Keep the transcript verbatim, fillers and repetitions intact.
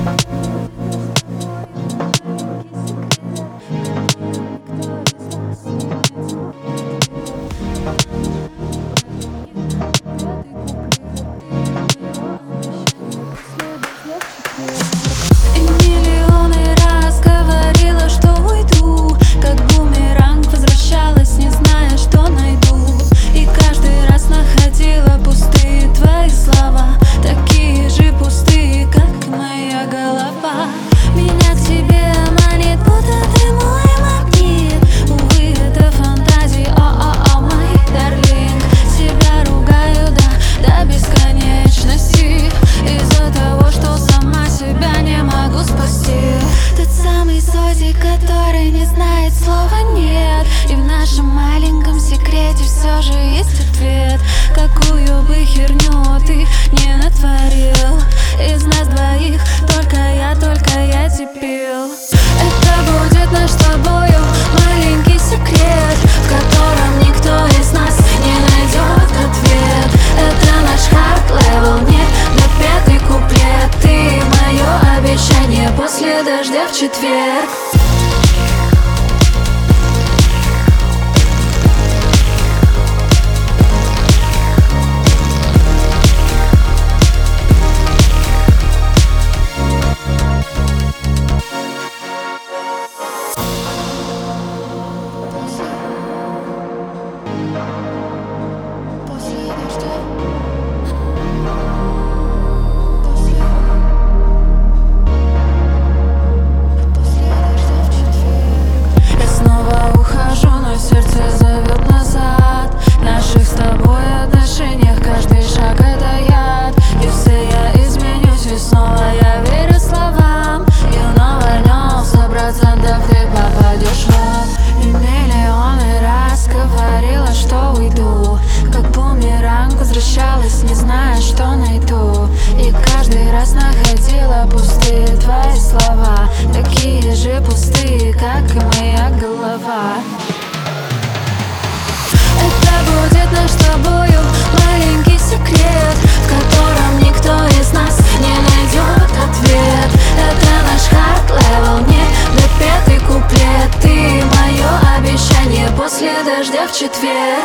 Который не знает слова нет. И в нашем маленьком секрете все же есть ответ. Какую бы херню ты не натворил, из нас двоих только я, только я дебил. Это будет наш с тобою маленький секрет, в котором никто из нас не найдет ответ. Это наш hard level, нет, до пятый куплет. Ты мое обещание после дождя в четверг. Возвращалась, не зная, что найду. И каждый раз находила пустые твои слова, такие же пустые, как и моя голова. Это будет наш с тобою маленький секрет, в котором никто из нас не найдет ответ. Это наш hard level, нет, до пятый куплет. Ты мое обещание после дождя в четверг.